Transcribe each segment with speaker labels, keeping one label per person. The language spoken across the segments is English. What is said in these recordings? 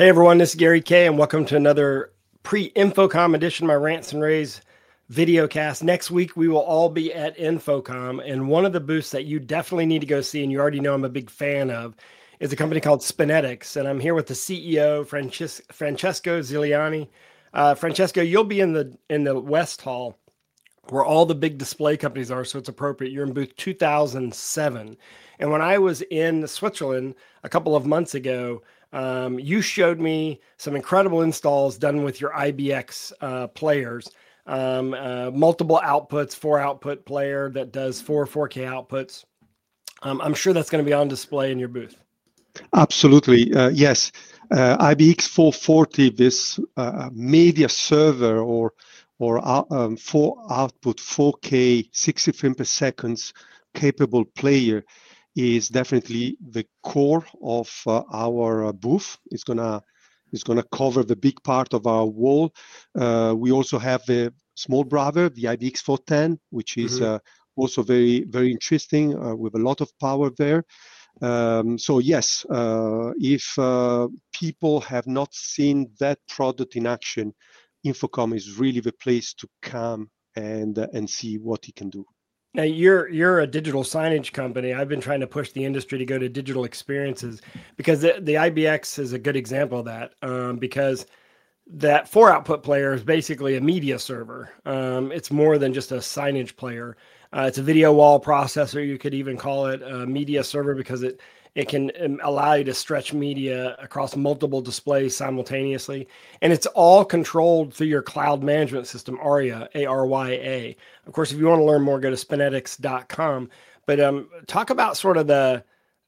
Speaker 1: Hey everyone, this is Gary Kay, and welcome to another pre-Infocom edition of my Rants and Raves video cast. Next week, we will all be at Infocom, and one of the booths that you definitely need to go see, and you already know I'm a big fan of, is a company called Spinetics, and I'm here with the CEO, Francesco Ziliani. Francesco, you'll be in the West Hall, where all the big display companies are, so it's appropriate. You're in booth 2007. And when I was in Switzerland a couple of months ago, you showed me some incredible installs done with your IBX players, multiple outputs, 4-output player that does 4K outputs. I'm sure that's going to be on display in your booth.
Speaker 2: Absolutely, yes. IBX 440, this media server or 4-output 4K 60 frames per second capable player is definitely the core of our booth. It's gonna cover the big part of our wall. We also have the small brother, the IBX 410, which is also very, very interesting with a lot of power there. So yes, if people have not seen that product in action, Infocom is really the place to come and see what it can do.
Speaker 1: Now you're a digital signage company. I've been trying to push the industry to go to digital experiences because the IBX is a good example of that. Because that 4-output player is basically a media server. It's more than just a signage player. It's a video wall processor. You could even call it a media server because it can allow you to stretch media across multiple displays simultaneously. And it's all controlled through your cloud management system, ARYA, ARYA. Of course, if you want to learn more, go to spinetics.com. But talk about sort of the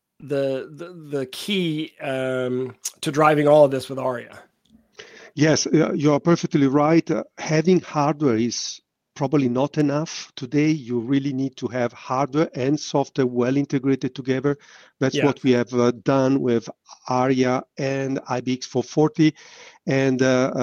Speaker 1: key to driving all of this with ARYA.
Speaker 2: Yes, you're perfectly right. Having hardware is probably not enough today. You really need to have hardware and software well integrated together. That's what we have done with ARYA and IBX 440. And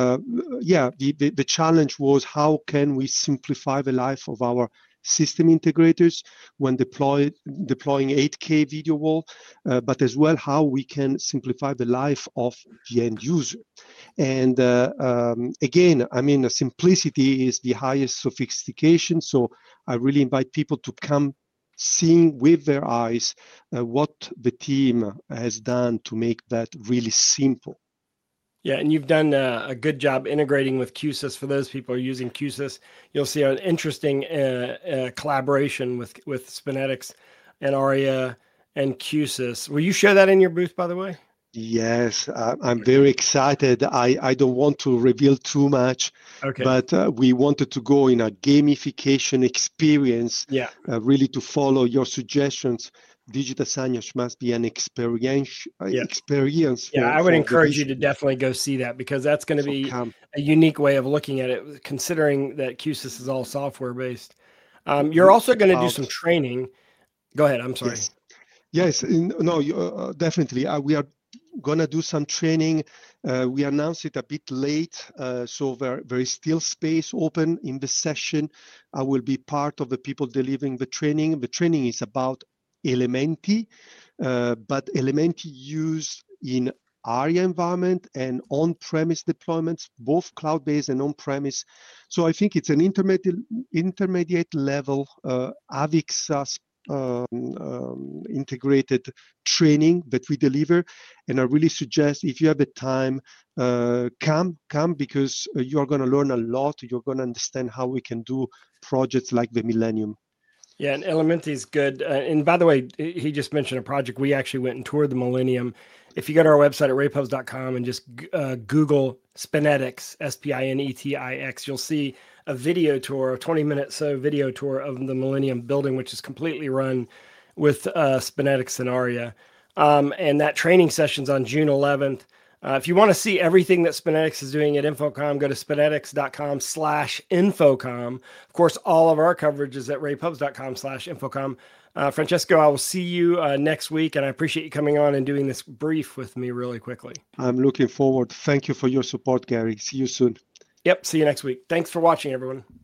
Speaker 2: the challenge was how can we simplify the life of our system integrators when deploying 8K video wall, but as well how we can simplify the life of the end user. And again, I mean, simplicity is the highest sophistication. So I really invite people to come seeing with their eyes what the team has done to make that really simple.
Speaker 1: Yeah, and you've done a good job integrating with Q-SYS. For those people who are using Q-SYS, you'll see an interesting collaboration with Spinetics and ARYA and Q-SYS. Will you show that in your booth, by the way?
Speaker 2: Yes, I'm very excited. I don't want to reveal too much, but we wanted to go in a gamification experience, really to follow your suggestions. Digital signage must be an experience.
Speaker 1: I would encourage you to definitely go see that because that's going to be a unique way of looking at it, considering that Q-SYS is all software based. You're also going to do some training. Go ahead. I'm sorry.
Speaker 2: Yes. No, definitely. We are going to do some training. We announced it a bit late, so there is still space open in the session. I will be part of the people delivering the training. The training is about Elementi, but Elementi used in ARYA environment and on-premise deployments, both cloud-based and on-premise. So I think it's an intermediate level AVIX integrated training that we deliver. And I really suggest if you have the time, come because you're going to learn a lot. You're going to understand how we can do projects like the Millennium.
Speaker 1: Yeah, and Elementi is good. And by the way, he just mentioned a project. We actually went and toured the Millennium. If you go to our website at ravepubs.com and just Google Spinetics, Spinetix, you'll see a video tour, a 20-minute video tour of the Millennium building, which is completely run with Spinetics and ARYA. And that training session's on June 11th. If you want to see everything that Spinetics is doing at Infocom, go to spinetics.com/Infocom. Of course, all of our coverage is at ravepubs.com/Infocom. Francesco, I will see you next week, and I appreciate you coming on and doing this brief with me really quickly.
Speaker 2: I'm looking forward. Thank you for your support, Gary. See you soon.
Speaker 1: Yep, see you next week. Thanks for watching, everyone.